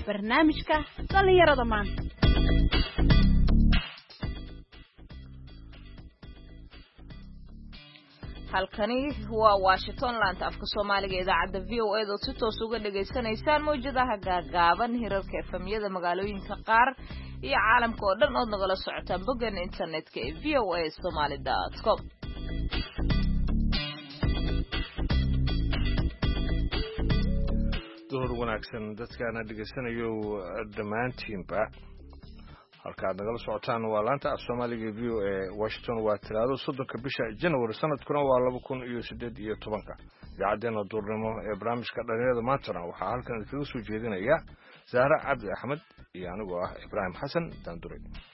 barnaamijka dhalinyarada maanta. halkani waa Washington laanta afka Soomaaliga idaacada VOA oo si toos uga dhageysanaysaan mowjadaha gaagaaban hirarka efemyada magaalooyinka qaar iyo caalamka oo dhan oo nagala socotaan boggan internetka ee voasomali.com. door wanaagsan dadkaana dhageysanayo dhammaantiinba halkaad nagala socotaan waa laanta af Soomaaliga VOA Washington waa talaado 3 bisha January sanadkuna waa 2018 idaacadena duurnimo ee barnaamijka dhalinyarada maantana waxaa halkan kaga soo jeedinaya Zahra Cabdi Axmed iyo anigoo ah Ibrahim Xasan Dandure.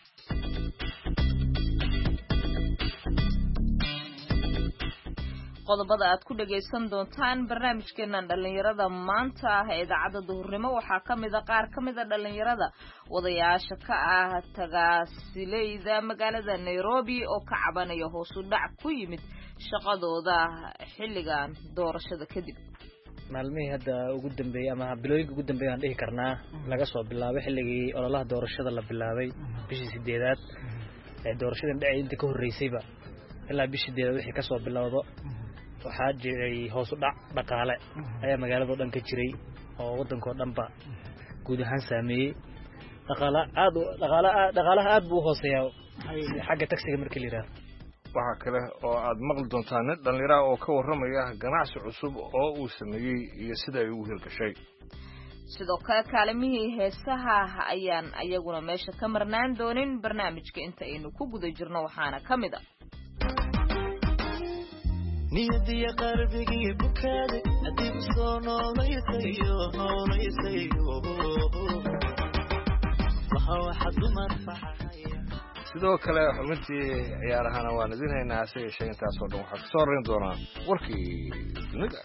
qodobada aad ku dhageysan doontaan barnaamijkeena dhalinyarada maanta ah ee idaacada duhurnimo waxaa kamid ah qaar kamid ah dhalinyarada wadayaasha ka ah tagaasileyda magaalada Nairobi oo ka cabanaya hoos u dhac ku yimid shaqadooda xilligan doorashada kadib. maalmihii hadda ugu dambeeyay ama bilooyinka ugu dambeeyay aan dhihi karnaa laga soo bilaabay xilligii ololaha doorashada la bilaabay bishii 8aad ee doorashadan dhacay inta ka horeysayba ilaa bishii 8aad wixii ka soo bilowdo waxaa jiray hoos u dhac dhaqaale ayaa magaalada dhan ka jiray oo wadanka dhanba guud ahaan saameeyay dhaqaalaha aad buu hooseeyaa xagga taxiga markii la yiraahdo. waxa kale oo aad maqli doontaan dhalinyarada oo ka waramaya ganacsi cusub oo uu sameeyay iyo sida ay ugu hirgashay. sidoo kale kaalimihii heesaha ayaan ayaguna meesha ka marnaan doonin barnaamijka inta aynu ku guda jirno waxaana kamid ah niyadiya qalbigii bukaade adigu soo noolaysayo waxa dumar faxaya. sidoo kale xubintii ciyaarahana waan idin haynaa si intaas oo dhan waxaa ka soo horeyn doona warkii dunida.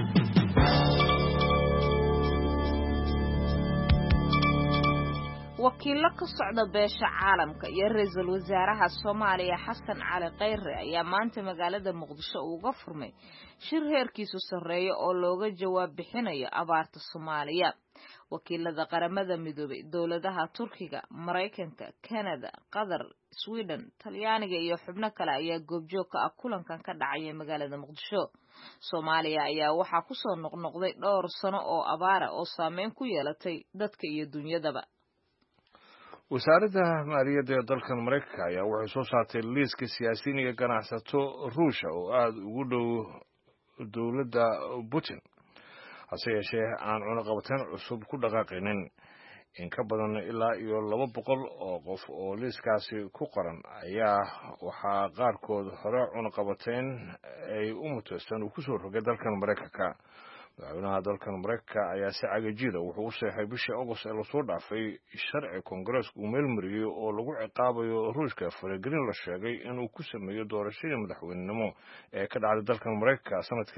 wakiilo ka socda beesha caalamka iyo ra'iisul wasaaraha Soomaaliya Xasan Cali Khayre ayaa maanta magaalada Muqdisho uga furmay shir heerkiisu sareeyo oo looga jawaab bixinayo abaarta Soomaaliya. wakiilada qaramada midoobay dawladaha Turkiga, Mareykanka, Canada, Qatar, Sweden, Talyaaniga iyo xubno kale ayaa goobjoog ka ah kulankan ka dhacay magaalada Muqdisho. Soomaaliya ayaa waxa ku soo noqnoqday dhowr sano oo abaara oo saameyn ku yeelatay dadka iyo dunyadaba. wasaaradda maaliyadda ee dalkan Mareykanka ayaa waxay soo saartay liiska siyaasiyiin iyo ganacsato Ruushka oo aad ugu dhow dawladda Putin hase yeeshee aan cunaqabateyn cusub ku dhaqaaqinin. in ka badan ilaa iyo 200 oo qof oo liiskaasi ku qoran ayaa waxaa qaarkood hore cunaqabateyn ay u mutaysan uu ku soo rogay dalkan Mareykanka. madaxweynaha dalkan Mareykanka ayaa si cagajida wuxuu u saxay bishii August ee la soo dhaafay sharci Congress-ku meel mariyay oo lagu ciqaabayo Ruushka faragelin la sheegay inuu ku sameeyo doorashadii madaxweynenimo ee ka dhacday dalkan Mareykanka sanadkii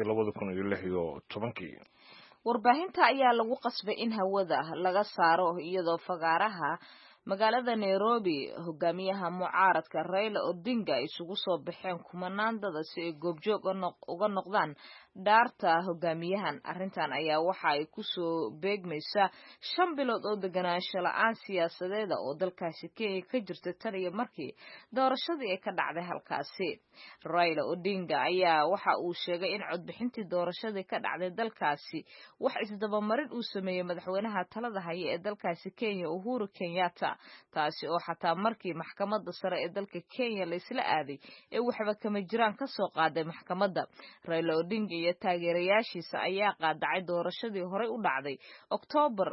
2016. warbaahinta ayaa lagu qasbay in hawada laga saaro iyadoo fagaaraha magaalada Nairobi hogaamiyaha mucaaradka Raila Odinga isugu soo baxeen kumanaan dad si ay goobjoog uga noqdaan daarta hogaamiyahan. arrintan ayaa waxa ay ku soo beegmaysaa 5 bilood oo deganaansho la'aan siyaasadeed oo dalkaasi Kenya ka jirta tan iyo markii doorashadii ay ka dhacday halkaasi. Raila Odinga ayaa waxa uu sheegay in codbixintii doorashadii ka dhacday dalkaasi wax isdabamarin uu sameeyay madaxweynaha talada haya ee dalkaasi Kenya Uhuru Kenyatta, taasi oo xataa markii maxkamadda sare ee dalka Kenya la isla aaday ee waxba kama jiraan ka soo qaaday maxkamadda. Raila Odinga iyo taageerayaashiisa ayaa qaadacay doorashadii hore u dhacday October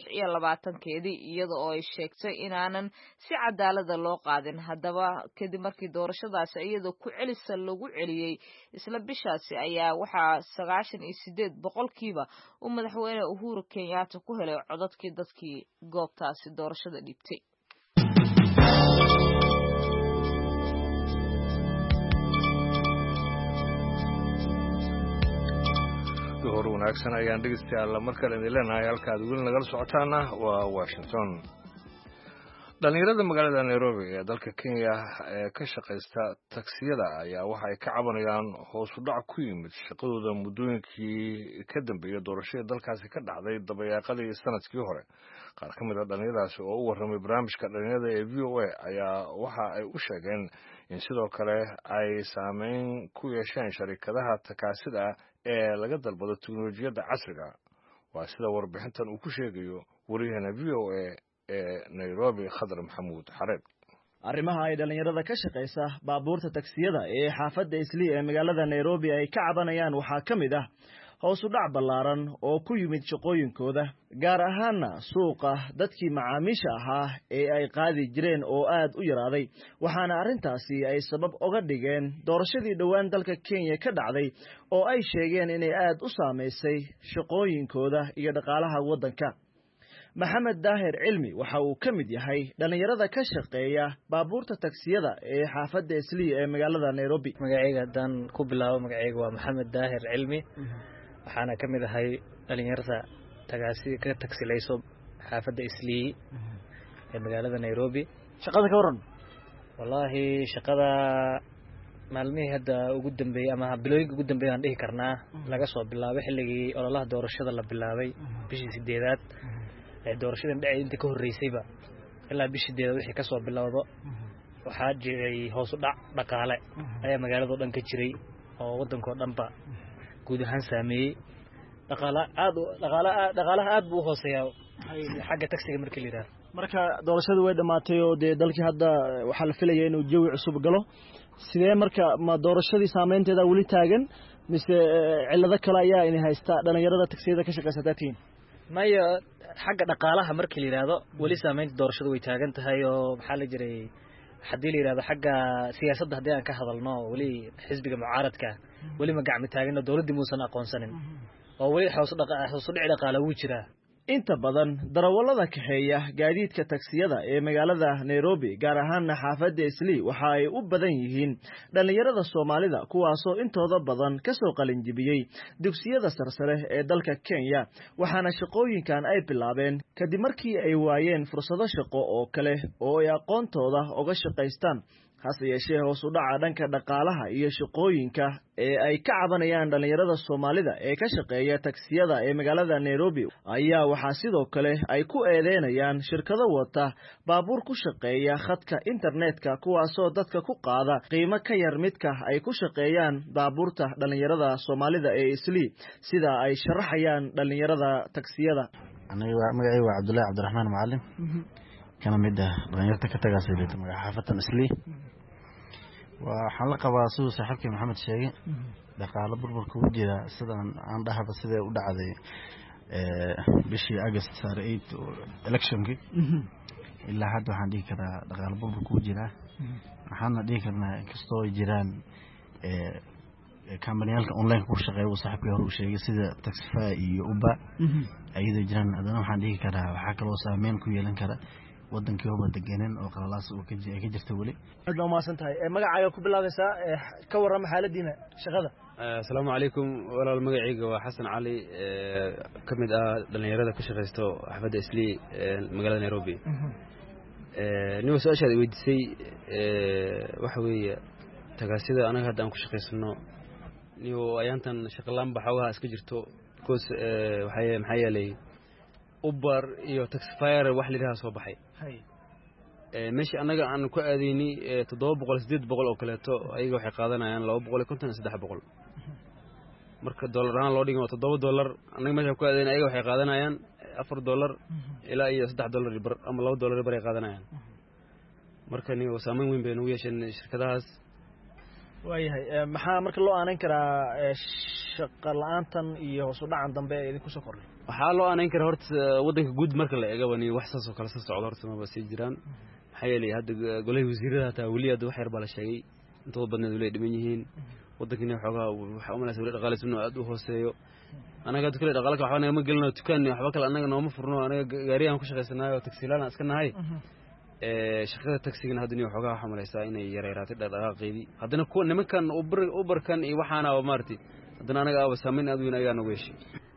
26 iyada oo ay sheegtay inaanan si cadaalad loo qaadin. haddaba kadib markii doorashadaasi iyadoo ku celisa lagu celiyay isla bishaasi ayaa waxaa 98% uu madaxweyne Uhuru Kenyatta ku helay codadkii dadkii goobtaasi doorashada dhibtay. hor wanaagsan ayaan dhegeystayaal markale idin leenahay halkaad weli nagala socotaana waa Washington. dhalinyarada magaalada Nairobi ee dalka Kenya ee ka shaqeysta taksiyada ayaa waxa ay ka cabanayaan hoos u dhac ku yimid shaqadooda muddooyinkii ka dambeeyay doorashada dalkaasi ka dhacday dabayaaqadii sanadkii hore. qaar ka mid ah dhalinyaradaasi oo u warramay barnaamijka dhalinyarada ee VOA ayaa waxa ay u sheegeen in sidoo kale ay saameyn ku yeesheen sharikadaha takaasida ee laga dalbado tiknoolajiyadda casriga. waa sida warbixintan uu ku sheegayo wariyahana VOA Nairobi Khadar Maxamuud Xareed. arrimaha ay dhalinyarada ka shaqeysa baabuurta taksiyada ee xaafadda Islii ee magaalada Nairobi ay ka cabanayaan waxaa ka mid ah hoos u dhac ballaaran oo ku yimid shaqooyinkooda, gaar ahaanna suuqa dadkii macaamiisha ahaa ee ay qaadi jireen oo aad u yaraaday, waxaana arrintaasi ay sabab uga dhigeen doorashadii dhowaan dalka Kenya ka dhacday oo ay sheegeen inay aad u saameysay shaqooyinkooda iyo dhaqaalaha waddanka. Maxamed Daahir Cilmi waxa uu ka mid yahay dhalinyarada ka shaqeeya baabuurta taksiyada ee xaafadda Islii ee magaalada Nairobi. magacayga haddaan ku bilaabo, magacayga waa Maxamed Daahir Cilmi, waxaana ka mid ahay dhalinyarada ka tagsilayso xaafadda Islii ee magaalada Nairobi. Shaqada ka waran? Wallahi shaqada maalmihii hadda ugu dambeeyay ama bilooyinka ugu dambeeyay aan dhihi karnaa laga soo bilaabay xilligii ololaha doorashada la bilaabay bishii 8aad ee doorashadan dhacay inta ka horeysayba ilaa bishii 8aad wixii ka soo bilowdo waxaa jiray hoos u dhac dhaqaale ayaa magaalada dhan ka jiray oo waddanka dhanba guud ahaan saameeyay. dhaqaalaha aad buu hooseeyaa xagga taksiga markii la yiraahdo. marka doorashadu way dhamaatay oo dalkii hadda waxa la filayaa inuu jawi cusub galo. sidee marka ma doorashadii saameynteeda wali taagan mise cilado kale ayaa in haysta dhalinyarada taksiyada ka shaqeysatatiin? maya xagga dhaqaalaha markii la yiraahdo wali saameynta doorashadu way taagan tahay oo maxaa la jiray haddii la yiraahdo xagga siyaasadda haddii aan ka hadalno wali xisbiga mucaaradka wali ma gacmi taagin dawladda muusan aqoonsanin oo wali hoos u dhici dhaqaale wuu jiraa. inta badan darawallada kaxeeya gaadiidka taksiyada ee magaalada Nairobi gaar ahaan xaafadda Islii waxa ay u badan yihiin dhalinyarada Soomaalida kuwaasoo intooda badan ka soo qalin jibiyay dugsiyada sarsare ee dalka Kenya, waxaana shaqooyinkan ay bilaabeen kadib markii ay waayeen fursado shaqo oo kale oo ay aqoontooda uga shaqeystaan. hase yeeshee hoos u dhaca dhanka dhaqaalaha iyo shaqooyinka ee ay ka cabanayaan dhalinyarada Soomaalida ee ka shaqeeya taksiyada ee magaalada Nairobi ayaa waxaa sidoo kale ay ku eedeynayaan shirkado wata baabuur ku shaqeeya khadka internetka kuwaasoo dadka ku qaada qiimo ka yar midka ay ku shaqeeyaan baabuurta dhalinyarada Soomaalida ee Islii, sida ay sharaxayaan dhalinyarada taksiyada. magacayga waa Cabdullaahi Cabdiraxmaan Macalin, kana mid ah dhalinyarada ka tagaasay xaafadda Islii. waxaan la qabaa sidoo saaxiibkay Maxamed sheegay dhaqaale burburka u jira sidaan aan dhahaba sida u dhacday bishii August 8 electionki ilaa hadda waxaan dhihi karaa dhaqaale burburka u jira. waxaana dhihi karnaa inkastoo ay jiraan kambaniyalka online ku shaqeeya saaxiibkay hore u sheegay sida Taxify iyo Uber ayadoo jiraan, haddana waxaan dhihi karaa waxaa kaloo saameyn ku yeelan kara wadankii oo deganeen oo qalalaas oo ka jirta wali. aad ma maasantahay. magacaaga ku bilaabaysaa ka warram xaaladiina shaqada. assalaamu calaykum walaal, magacayga waa Xasan Cali, ka mid ah dhalinyarada ka shaqeysto xaafadda Islii magaalada Nairobi. niyo su'aashaad weydiisay waxa weeye tagaasida anaga hadda aan ku shaqeysano niyo ayaantan shaqalaan baxawga iska jirto because maxaa yeelay Uber iyo Taxify wax lidhaha soo baxay. meeshii anaga aan ku aadeyni 700 800 oo kaleeto ayaga waxay qaadanayaan 250 300. marka dollar aan loo dhigo $7 anaga meesha ku aadeyni ayaga waxay qaadanayaan $4 ilaa iyo $3 bar ama $2 bar ay qaadanayaan. marka niyo saameyn weyn bay nagu yeesheen shirkadahaas. waayahay maxaa marka loo aanan karaa shaqo la'aantan iyo hoos u dhacan dambe ee idinku soo kordhay? waxaa loo aanan karaa horta waddanka guud marka la eego wani wax saas oo kale soo socdo horta ma sii jiraan. maxaa yeelay hadda golaha wasiirada taa wali hadda wax yar baa la sheegay intooda badneed wali dhiman yihiin waddankina xoogaa waxa u malaysay wali dhaqaalihiisu aad u hooseeyo. anaga dadka kale dhaqaalka waxba naga ma gelino dukaan waxba kale anaga nooma furno, anaga gaariyan ku shaqeysanayo taksiilaan iska nahay. shaqada taxigana hadda niyo xoogaa waxa malaysaa inay yareeraatay dhaqaaqeedii. haddana kuwa nimankan Uberkan iyo waxaana oo maartay haddana anaga saameyn aad weyn ayaa nagu yeeshay.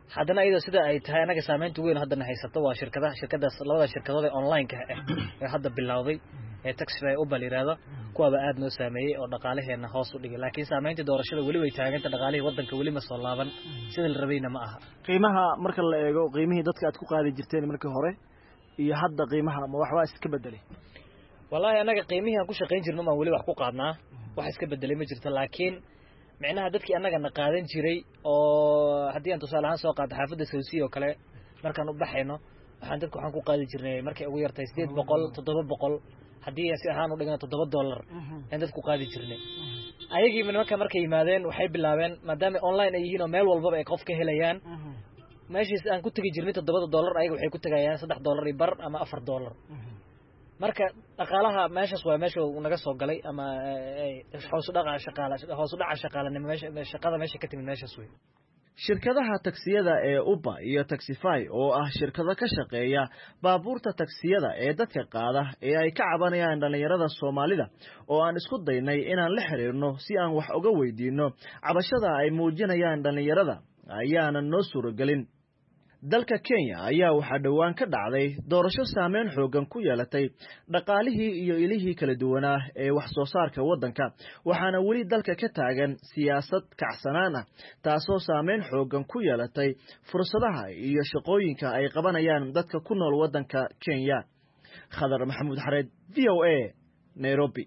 haddana iyadoo sida ay tahay anaga saameynta weyn haddana haysato waa shirkadaas labada shirkadood ee online-ka ee hadda bilowday ee Taxify Uber yiraahdo kuwaba aad noo saameeyay oo dhaqaalaheena hoos u dhigay laakiin saameynta doorashada wali way taaganta dhaqaalihii wadanka wali ma soo laaban sida la rabayna ma aha qiimaha marka la eego qiimihii dadka aad ku qaadi jirteen markii hore iyo hadda qiimaha ma waxba iska bedelay wallahi anaga qiimihii aan ku shaqeyn jirno ma wali wax ku qaadnaa wax iska bedelay ma jirto laakiin macnaha dadkii anaga na qaadan jiray oo haddii aan tusaale ahaan soo qaado xaafadda Sawsi oo kale markaan u baxayno waxaan ku qaadi jirnay markay ugu yartay 800 700 haddii si ahaan u dhigana $7 aan dadku qaadi jirnay ayagii markay yimaadeen waxay bilaabeen maadaama online ay yihiin oo meel walba ay qof ka helayaan meeshii aan ku tagi jirnay $7 ayaga waxay ku tagayaan $3 iyo bar ama $4 marka dhaqaalaha meeshaas waa meesha uu naga soo galay ama hoos u dhaca shaqaalanimo shaqada meesha ka timid meeshaas way shirkadaha taksiyada ee Uber iyo Taxify oo ah shirkado ka shaqeeya baabuurta taksiyada ee dadka qaada ee ay ka cabanayaan dhalinyarada Soomaalida oo aan isku daynay inaan la xiriirno si aan wax uga weydiino cabashada ay muujinayaan dhalinyarada ayaana noo suuragelin dalka Kenya ayaa waxa dhawaan ka dhacday doorasho saameyn xoogan ku yeelatay dhaqaalihii iyo ilihii kala duwanaa ee wax soo saarka wadanka waxaana wali dalka ka taagan siyaasad kacsanaan ah taasoo saameyn xoogan ku yeelatay fursadaha iyo shaqooyinka ay qabanayaan dadka ku nool wadanka Kenya Khadar Maxamuud Xareed VOA Nairobi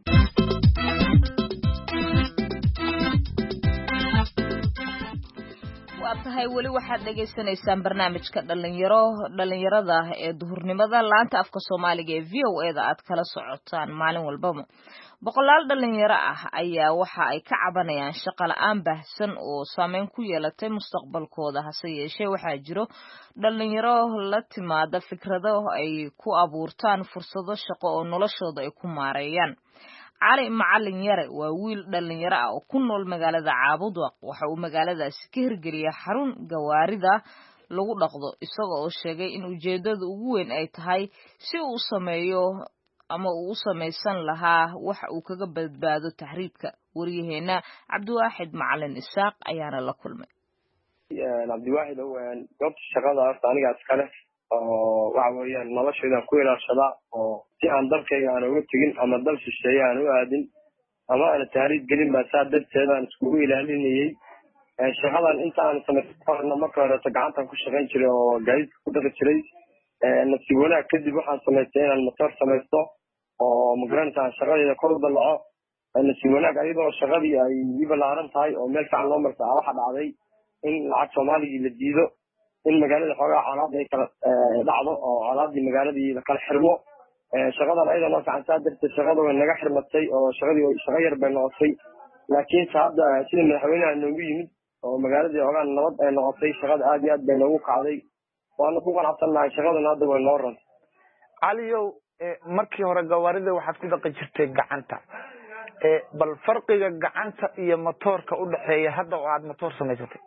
tahay wali waxaad dhageysanaysaan barnaamijka dhalinyarada ee duhurnimada laanta afka Soomaaliga ee VOA-da aad kala socotaan maalin walba boqolaal dhalinyaro ah ayaa waxa ay ka cabanayaan shaqo la'aan baahsan oo saameyn ku yeelatay mustaqbalkooda hase yeeshee waxaa jiro dhalinyaro la timaada fikrado ay ku abuurtaan fursado shaqo oo noloshooda ay ku maareeyaan cali macallin yare waa wiil dhalinyaro ah oo ku nool magaalada Caabudwaq waxa uu magaaladaasi ka hirgeliyay xarun gawaarida lagu dhaqdo isagoo oo sheegay in ujeedada ugu weyn ay tahay si uu sameeyo ama uu sameysan lahaa wax uu kaga badbaado tahriibka wariyaheena Cabdiwaaxid Macallin Isaaq ayaana la kulmay Cabdiwaaxid goobta shaqada aniga iskale oo waxa weeyaan noloshayda ku ilaashada oo si aan dalkayga aan uga tagin ama dal shisheeye aan u aadin ama aan tahriib gelin ba saadadteeda aan isku ilaalinayay shaqadan inta aan sameeyay marka hore gacanta ku shaqayn jiray oo gaadiid ku dhaqi jiray nasiib wanaag kadib waxaan sameeyay inaan motor sameysto oo migranta shaqadeeda kor u dalaco nasiib wanaag ayadoo shaqadii ay balaaran tahay oo meel fiican loo martaa waxa dhacday in lacag Soomaaliga la diido in magaalada xoogaa xaalad ay kala dhacdo oo xaaladii magaaladii la kala xirmo shaqadan ayadoo ma fiican saadirta shaqada way naga xirmatay oo shaqadii shaqo yar bay noqotay laakiin hadda sida madaxweynaha noogu yimid oo magaaladii ogaan nabad ay noqotay shaqada aad iyo aad bay noogu kacday waana ku qanacsanahay shaqadan hadda way noo ran caliyow markii hore gawaarida waxaad ku dhaqi jirtay gacanta bal farqiga gacanta iyo motorka u dhaxeeya hadda oo aad motor samaysatay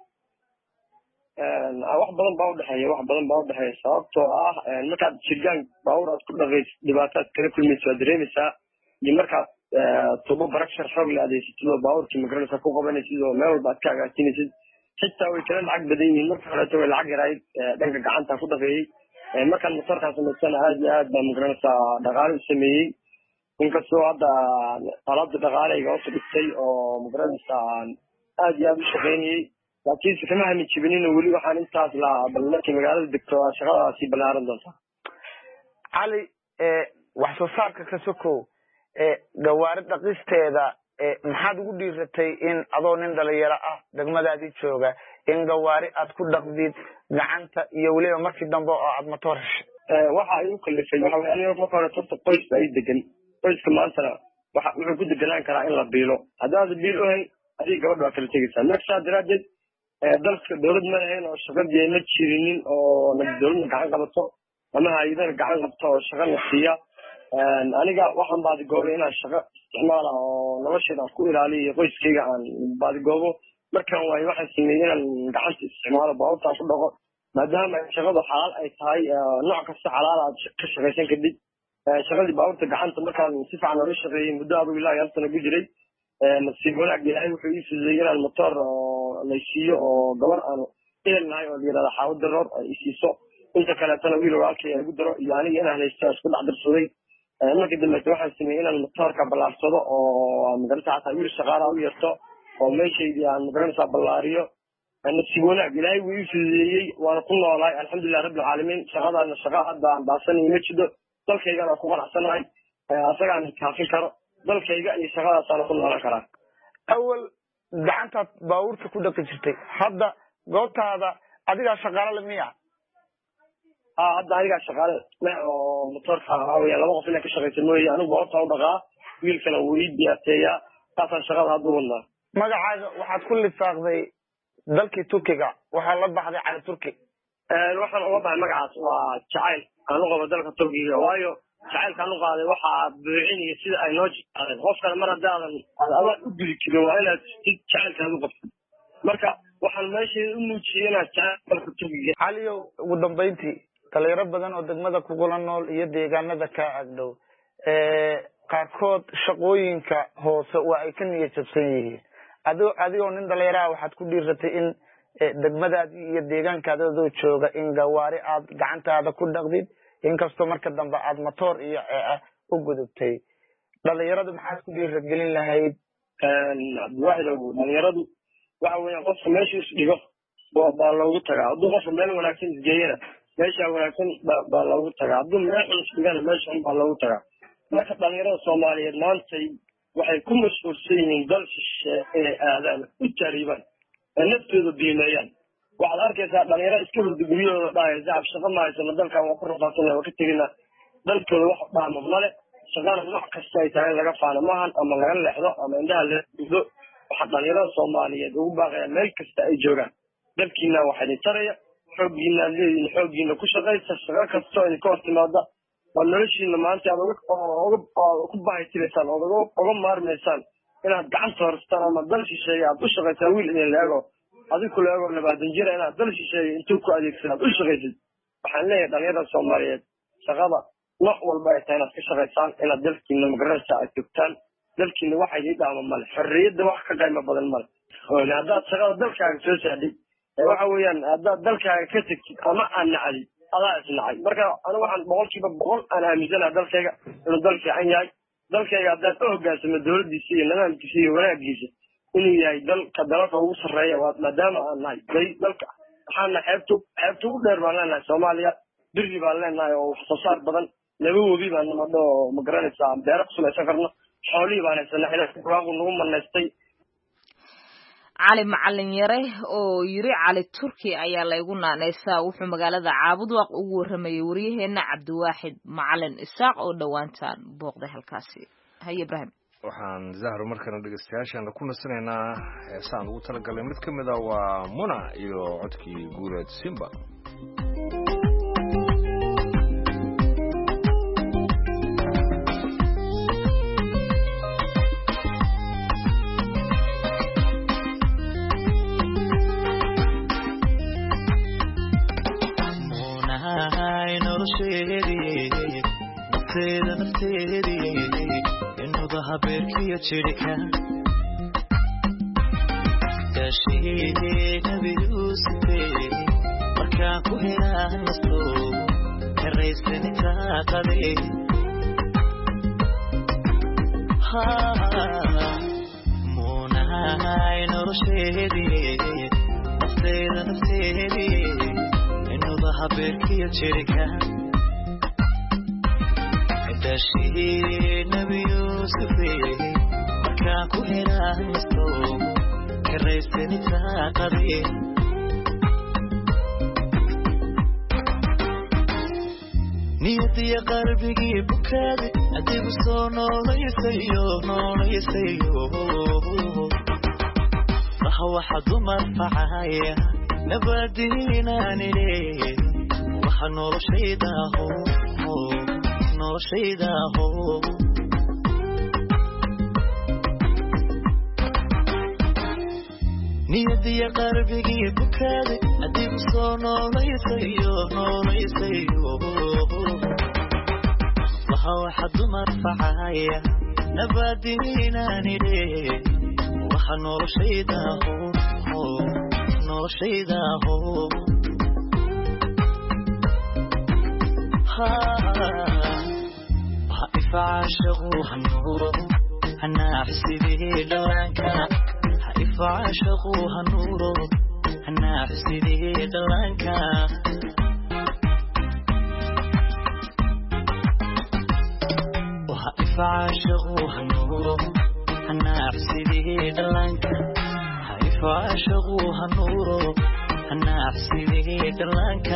wax badan baa u dhaxeeya sababtoo ah markaad jirgaan baawur aad ku dhaqaysid dhibaataad kala kulmaysid waa dareemaysaa iyo markaad tubo barakshar xoog la adeegsatid oo baawurkii magaalada ku qabanaysid oo meel walba aad ka agaasinaysid xitaa way kala lacag badan yihiin marka horeeto way lacag yarayd dhanka gacanta ku dhaqeeyey markaan motorkaan samaysana aad iyo aad baa magaranaysaa dhaqaale u sameeyey inkastoo hadda alaabta dhaqaalayga hoos dhigtay oo magaranaysaa aad iyo aad u shaqaynayey laakiin si kama hamin jibinin weli waxaan intaas la bal markii magaalada degto shaqadaasi balaaran doonta cali wax soo saarka ka sokow gawaari dhaqisteeda maxaad ugu dhiiratay in adoo nin dhalinyaro ah degmadaadii jooga in gawaari aad ku dhaqdid gacanta iyo weliba markii dambe oo aad motor heshay waxa ay u kalifay waxa weeye marka hore qoyska ay degan qoyska maantana wuxuu ku deganaan karaa in la biilo haddaad biil u hay adiga gabadha waa kala tegaysaa markaa daraadeed dalka dawlad ma lahayn oo shaqadii ma jirinin oo dawladda gacan qabato ama hay'adaha gacan qabto oo shaqa la siiya aniga waxaan baadigoobo inaan shaqo isticmaala oo noloshayda ku ilaaliyo qoyskayga aan baadigoobo markaan waayo waxaan sameeyey inaan gacanta isticmaalo baabuurtaan ku dhaqo maadaama shaqadu xalaal ay tahay nooc kasta xalaal aad ka shaqaysan kadib shaqadii baabuurta gacanta markaan si fiican ola shaqeeyey muddo adigu ilaa 1 sano ku jiray nasiib wanaag ilaahay wuxuu ii fududeeyey inaan motor oo la siiyo oo gabar aan eelnahay oo yirahdo xaawad daroor ay isiiso inta kale tan wiil walaalkay ay ugu daro iyo aniga inaan haysto isku dhacdarsaday markii dambe waxaan sameeyay inaan motorka balaarsado oo magarta xataa wiil shaqaala u yeerto oo meeshaydii aan magarta ballaariyo nafsi wanaag ilaahay wuu ii fududeeyey waana ku noolahay alxamdulilah rabbil caalamiin shaqadaana shaqa hadda aan baasanay ma jido dalkaygana ku qanacsanahay asagaan kaafin karo dalkayga iyo shaqadaasaan ku noolan karaa awal gacantaad baabuurta ku dhaqi jirtay hadda goobtaada adigaa shaqaale le miya hadda anigaa shaqaale le oo motorka waxaa laba qof inay ka shaqaysa mooye anigu horta u dhaqaa wiilkana wuu ii diyaateeyaa saasaan shaqada hadda u wadnaa magacaaga waxaad ku lifaaqday dalkii turkiga waxaa la baxday cali turki waxaan uga baxay magacaas waa jacayl aan u qabo dalka turkiga waayo jacaylkaan u qaaday waxaa buucinaya sida ay noo jeclaadeen qofkana mar haddaadan adaa u gudi jirin waa inaad sid jacaylkaad u qabtid marka waxaan meesheeda u muujiyey inaad jacayl dalka turkiga caliyow ugu dambayntii dhalinyaro badan oo degmada kugula nool iyo deegaanada kaa agdhow qaarkood shaqooyinka hoose waa ay ka niyad jabsan yihiin adigoo nin dhalinyaraha waxaad ku dhiiratay in degmadaadii iyo deegaankaada adoo jooga in gawaari aad gacantaada ku dhaqdid inkastoo marka dambe aad motor iyo u gudubtay dhalinyaradu maxaad ku dhiiragelin lahayd cabdiwaaxidow dhalinyaradu waxa weeyaan qofka meesha isdhigo baa loogu tagaa hadduu qofka meel wanaagsan isgeeyana meesha wanaagsan baa loogu tagaa hadduu meel xun isdhigana meesha xun baa loogu tagaa marka dhalinyarada soomaaliyeed maantay waxay ku mashquulsan yihiin dal shishe inay aadaan u taariibaan ee naftooda biimeeyaan waxaad arkaysaa dhalinyaro iska hurda guryahooda dhahaya shacab shaqo ma haysano dalkan waa ku rafaasana waa ka tegina dalkooda wax dhaama male shaqana nooc kasta ay tahay in laga faano maahan ama laga leexdo ama indhaha la dudo waxaa dhalinyarada soomaaliyeed ugu baaqaya meel kasta ay joogaan dalkiina waxa idin taraya xooggiina aad leedihin xooggiina ku shaqaysa shaqo kastoo idinka hor timaada oo noloshiina maanta aad ku baahitiraysaan ood uga maarmaysaan inaad gacanta horstaan ama dal shisheeya aad u shaqaysaan wiil idin la ego adiku la ego 20 jir inaad dal shisheeya intuu ku adeegsanaad u shaqaysid waxaan leeyahay dhalinyarada soomaaliyeed shaqada nooc walba ay tahay inaad ka shaqaysaan inaad dalkiina magaranaysa aad joogtaan dalkiina waxa idin dhaama male xorriyadda wax ka qaymo badan male haddaad shaqada dalkaaga soo saadhid waxa weeyaan haddaad dalkaaga ka tegtid ama aan nacdid adaa isnacay marka anigu waxaan 100% aan aaminsanahay dalkayga inuu dal fiican yahay dalkayga haddaad u hoggaansamo dowladdiisa iyo nidaamkiisa iyo wanaagiisa inuu yahay dalka dalalka ugu sarreeya maadaama aan nahay dalka waxaana xeebta ugu dheer baan leenahay soomaaliya biri baan leenahay oo wax soo saar badan laba webi baan namadho oo magaranaysaa beero ku samaysan karno xoolihii baan haysanaa ilaahay buraaqu nagu manaystay cali macalin yare oo yiri cali turki ayaa laygu naanaysaa wuxuu magaalada Caabudwaaq ugu waramayay wariyaheena Cabdiwaaxid Macalin Isaaq oo dhawaantaan booqday halkaasi hay Ibrahim waxaan zahro markana dhageystayaashan ku nasanaynaa heesaan ugu talagalay mid kamid ah waa Muna iyo codkii Guureed Simba habeerkiyo jirka gaashiina biyuusite markaa ku helaanasto karaysanita qabe muunahay nolosheedii nafteedii inuba habeerkiyo jirka gaashiina biyuusite markaa ku helaanasto karaysanita qabe niyadiya qalbigii bukaade adigu soo noolayasayo waxa waxa dumar facaya nabadiinaanile waxa noloshaydaho niyadiya qalbigii bukaade adigu soo noolayasayo waxa dumar facaya nabadiinaanile waxa noloshaydaho noloshayda ho ha ifcaashaqu hanuuro hanaafsidii dhalanka ha ifcaashaqu hanuuro hanaafsidii dhalanka ifcaashaqu hanuuro hanaafsidii dhalanka ha ifcaashaqu hanuuro hanaafsidii dhalanka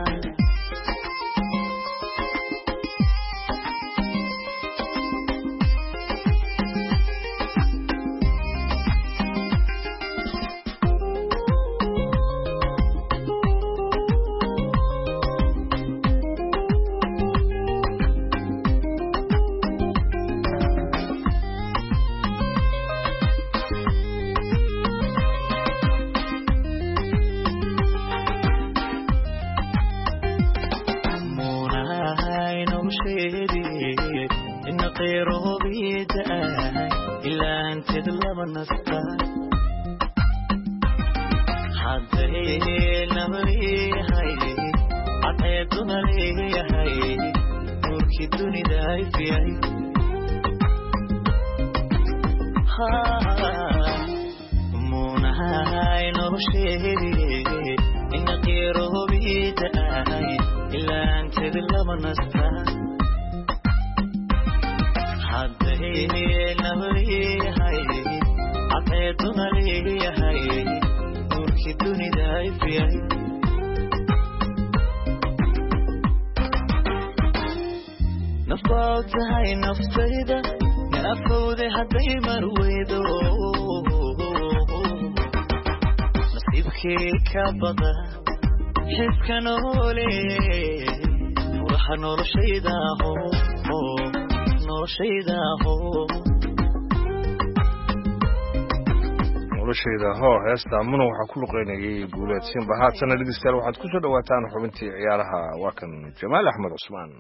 noloshayda hoo heesta muna waxaa ku luqeynayay guuleed siinba haatana dhegeystayaal waxaad ku soo dhawaataan xubintii ciyaaraha waa kan jamaal axmed cusmaan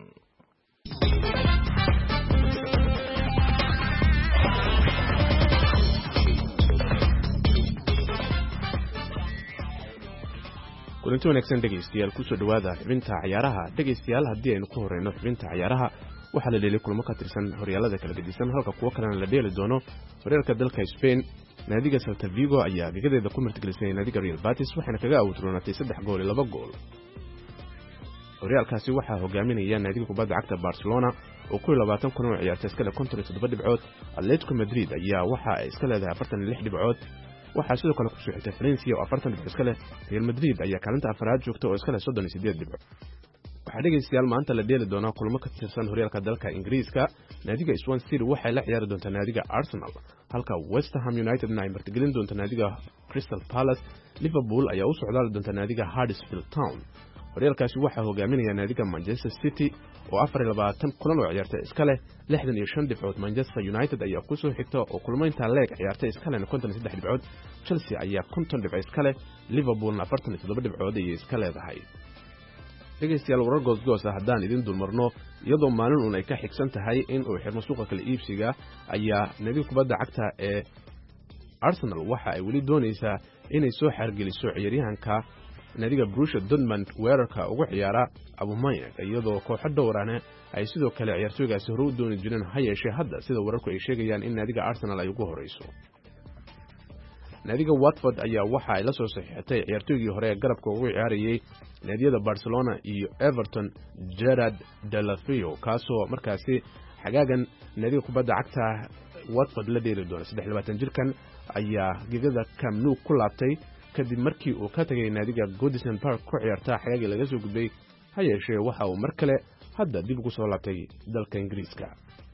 kulanti wanaagsan dhegaystayaal kusoo dhawaada xubinta ciyaaraha dhegaystayaal haddii aynu ku horeyno xubinta ciyaaraha waxaa la dheelay kulamo ka tirsan horyaalada kala gedisan halka kuwo kalena la dheeli doono horyaalka dalka Spain naadiga Celta Vigo ayaa gegadeeda ku martigelisay naadiga Real Betis waxaana kaga awdroonatay 3 gool iyo 2 gool horyaalkaasi waxaa hogaaminaya naadiga kubadda cagta Barcelona oo ku 20 kun oo ciyaartay iska leh 57 dhibcood Atletico Madrid ayaa waxa ay iska leedahay 46 dhibcood waxaa sidoo kale ku soo xigtay Valencia oo 40 dhibcood iska leh Real Madrid ayaa kaalinta afraad joogta oo iska leh 38 dhibcood waxaa dhegaystayaal maanta la dheeli doonaa kulamo ka tirsan horyaalka dalka Ingiriiska naadiga Swansea City waxay la ciyaari doontaa naadiga Arsenal halka West Ham United ay martigelin doonto naadiga Crystal Palace Liverpool ayaa u socdaali doonta naadiga Huddersfield Town horyaalkaasi waxaa hogaaminaya naadiga Manchester City oo 24 kulan oo ciyaartay iska leh 65 dhibcood Manchester United ayaa ku soo xigta oo kulmaynta leeg ciyaartay iska leh 53 dhibcood Chelsea ayaa 50 dhibcood iska leh Liverpool 47 dhibcood ay iska leedahay dhegaystayaal warar goosgoos ah haddaan idin dulmarno iyadoo maalin uun ay ka xigsan tahay in uu xirmo suuqa kala iibsiga ayaa naadiga kubadda cagta ee Arsenal waxa ay weli doonaysaa inay soo xargeliso ciyaaryahanka naadiga Borussia Dortmund weerarka ugu ciyaara Aubameyang iyadoo kooxo dhowrana ay sidoo kale ciyaartooygaasi hore u dooni jireen ha yeeshee hadda sida wararku ay sheegayaan in naadiga Arsenal ay ugu horeyso naadiga Watford ayaa waxa ay la soo saxiixatay ciyaartooygii hore ee garabka ugu ciyaarayay naadiyada Barcelona iyo Everton Gerard Deulofeu kaasoo markaasi xagaagan naadiga kubadda cagta Watford la dheeli doona 23 jirkan ayaa gegada Camp Nou ku laabtay kadib markii uu ka tagay naadiga Goodison Park ku ciyaarta xagaagii laga soo gudbay ha yeeshee waxa uu mar kale hadda dib ugu soo laabtay dalka Ingiriiska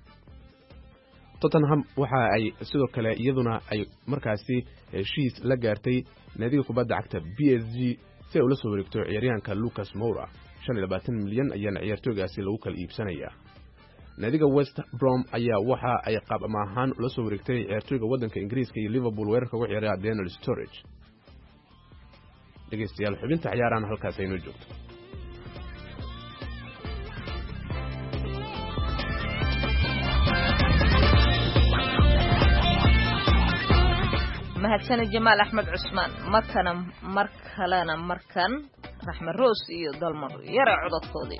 Tottenham waxa ay sidoo kale iyaduna ay markaasi heshiis la gaartay naadiga kubadda cagta PSG si ay ula soo wareegto ciyaaryahanka Lucas Moura 25 milyan ayaana ciyaartooygaasi lagu kala iibsanaya naadiga West Brom ayaa waxa ay qaab ahaan ula soo wareegtay ciyaartooyga wadanka Ingiriiska iyo Liverpool weerarka ugu ciyaaraya Daniel Sturridge dhegaystayaal xubinta ciyaaraha halkaas ay noo joogto mahadsanid jamaal axmed cusmaan mar kalena markan raxme roos iyo dalmar yare codadkoodii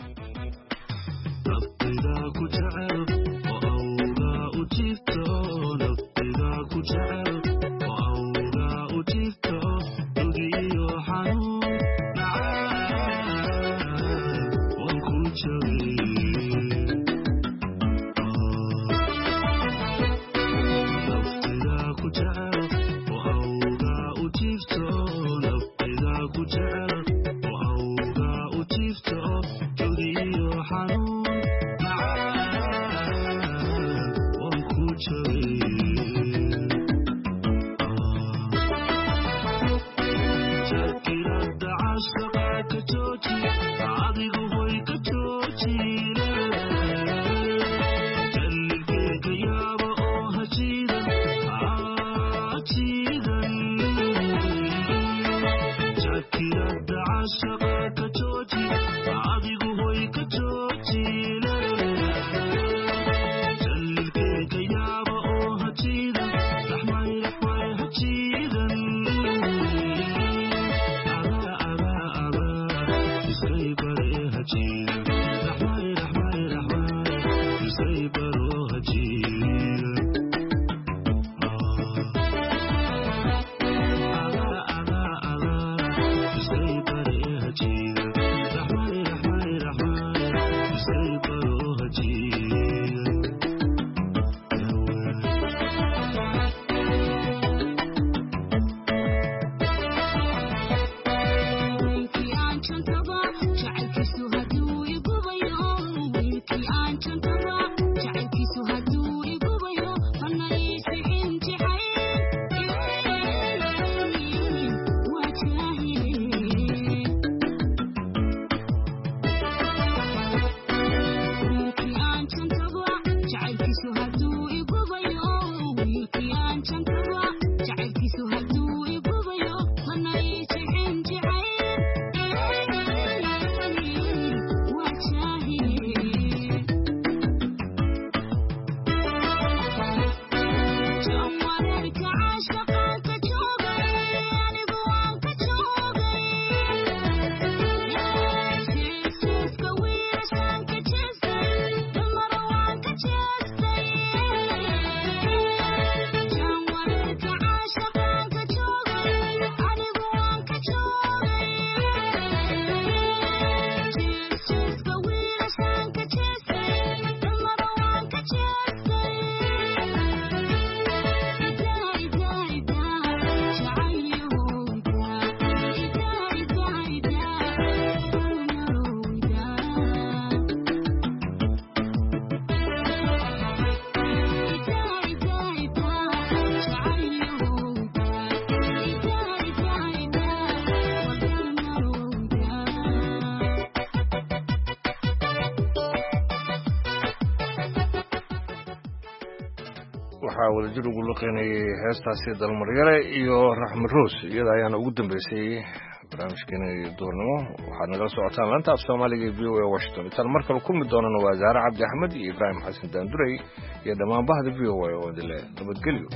waxaa wadajir ugu luqeynayay heestaasi dalmaryare iyo raxme roos iyada ayaana ugu dambeysay barnaamijkeena duurnimo waxaad nagala socotaan laanta af soomaaliga ee v o a washington intaan mar kale kulmi doonana waa zaare cabdi axmed iyo ibraahim xasan daanduray iyo dhammaan bahda v o a oo dile nabadgelyo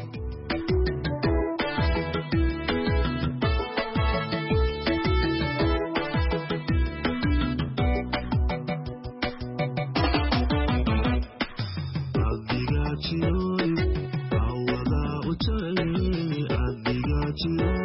you